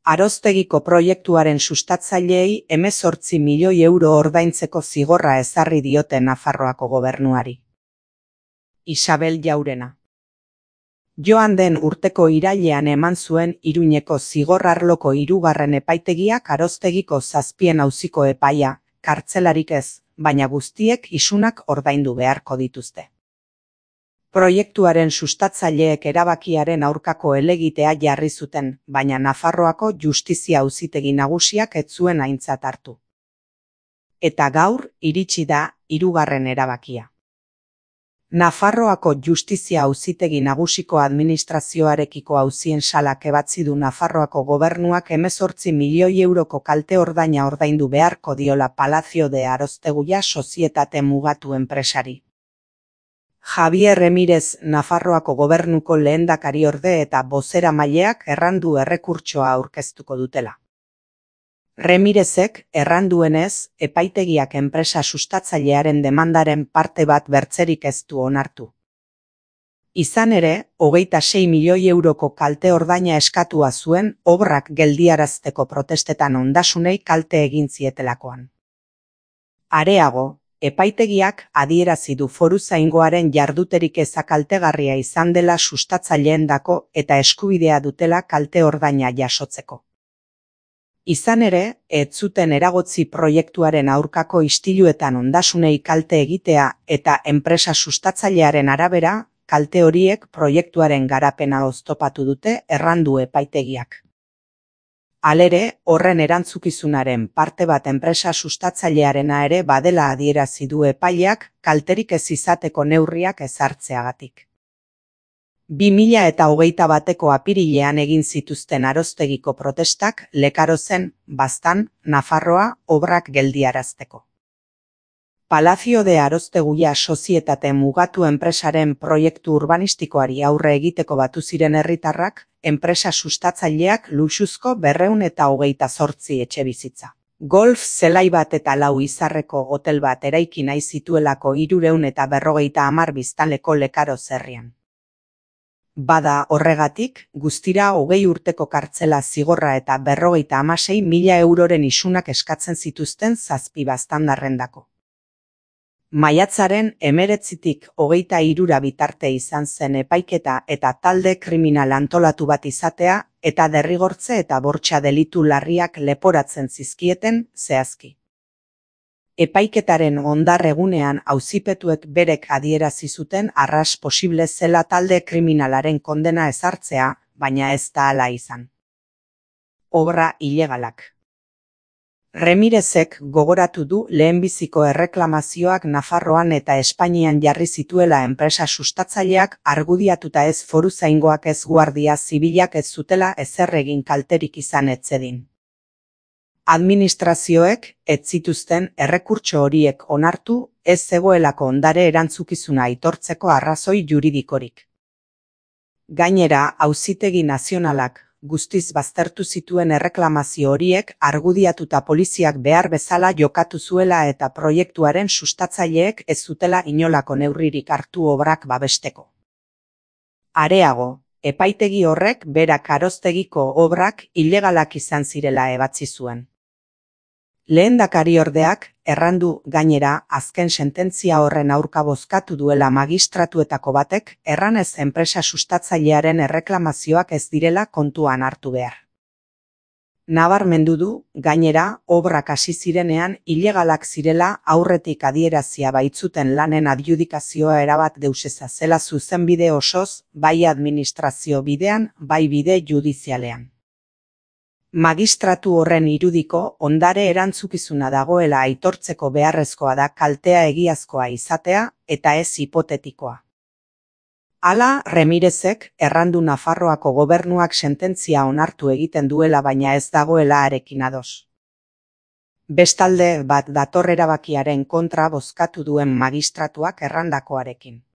Aroztegiko proiektuaren sustatzaileei 18 milioi euro ordaintzeko zigorra ezarri diote Nafarroako gobernuari. Isabel Jaurena. Joan den urteko irailean eman zuen Iruñeko zigor arloko 3. epaitegiak Aroztegiko 7 auziko epaia, kartzelarik ez, baina guztiek isunak ordaindu beharko dituzte. Proiektuaren sustatzaileek erabakiaren aurkako helegitea jarri zuten, baina Nafarroako Justizia Auzitegi Nagusiak ez zuen aintzat hartu. Eta gaur iritsi da 3. erabakia. Nafarroako Justizia Auzitegi Nagusiko administrazioarekiko auzien salak ebatzi du Nafarroako gobernuak 18 milioi euroko kalte ordaina ordaindu beharko diola Palacio de Arosteguia sozietate mugatu enpresari. Javier Remírez Nafarroako gobernuko lehendakariorde eta bozeramaileak errandu errekurtsoa aurkeztuko dutela. Remírezek erranduenez, epaitegiak enpresa sustatzailearen demandaren parte bat bertzerik ez du onartu. Izan ere, 26 milioi euroko kalte ordaina eskatua zuen obrak geldiarazteko protestetan ondasunei kalte egin zietelakoan. Areago, epaitegiak adierazi du foruzaingoaren jarduterik eza kaltegarria izan dela sustatzaileendako eta eskubidea dutela kalte ordaina jasotzeko. Izan ere, ez zuten eragotzi proiektuaren aurkako istiluetan ondasunei kalte egitea eta enpresa sustatzailearen arabera, kalte horiek proiektuaren garapena oztopatu dute errandu epaitegiak. Halere, horren erantzukizunaren parte bat enpresa sustatzailearena ere badela adierazi du epaileak kalterik ez izateko neurriak ezartzeagatik. 2021ko apirilean egin zituzten Aroztegiko protestak Lekarozen, Baztan, Nafarroa obrak geldiarazteko. Palacio de Arosteguia sozietate mugatu enpresaren proiektu urbanistikoari aurre egiteko batu ziren herritarrak, enpresa sustatzaileak luxuzko 228 etxebizitza. Golf zelai bat eta 4 izarreko hotel bat eraiki nahi zituelako 350 biztanleko Lekaroz herrian. Bada horregatik, guztira 20 urteko kartzela zigorra eta 56.000 euroren isunak eskatzen zituzten 7 baztandarrendako. Maiatzaren 19tik 23 bitarte izan zen epaiketa eta talde kriminal antolatu bat izatea eta derrigortze eta bortxa delitu larriak leporatzen zizkieten zehazki. Epaiketaren ondarregunean auzipetuek berek adierazi zuten arras posible zela talde kriminalaren kondena ezartzea, baina ez da hala izan. Obra ilegalak. Remírezek gogoratu du lehenbiziko erreklamazioak Nafarroan eta Espainian jarri zituela enpresa sustatzaileak argudiatuta ez foruzaingoak ez guardia zibilak ez zutela ezer egin kalterik izan etzedin. Administrazioek ez zituzten errekurtso horiek onartu ez zegoelako ondare erantzukizuna aitortzeko arrazoi juridikorik. Gainera, Auzitegi Nazionalak guztiz baztertu zituen erreklamazio horiek argudiatuta poliziak behar bezala jokatu zuela eta proiektuaren sustatzaileek ez zutela inolako neurririk hartu obrak babesteko. Areago, epaitegi horrek berak Aroztegiko obrak ilegalak izan zirela ebatzi zuen. Lehendakariordeak errandu gainera azken sententzia horren aurka bozkatu duela magistratuetako batek erranez enpresa sustatzailearen erreklamazioak ez direla kontuan hartu behar. Nabarmendu du, gainera, obrak hasi zirenean ilegalak zirela aurretik adierazia baitzuten lanen adjudikazioa erabat deuseza zela zuzenbide osoz, bai administrazio bidean, bai bide judizialean. Magistratu horren irudiko ondare erantzukizuna dagoela aitortzeko beharrezkoa da kaltea egiazkoa izatea eta ez hipotetikoa. Hala, Remírezek errandu Nafarroako gobernuak sententzia onartu egiten duela baina ez dagoela harekin ados. Bestalde bat dator erabakiaren kontra bozkatu duen magistratuak errandakoarekin.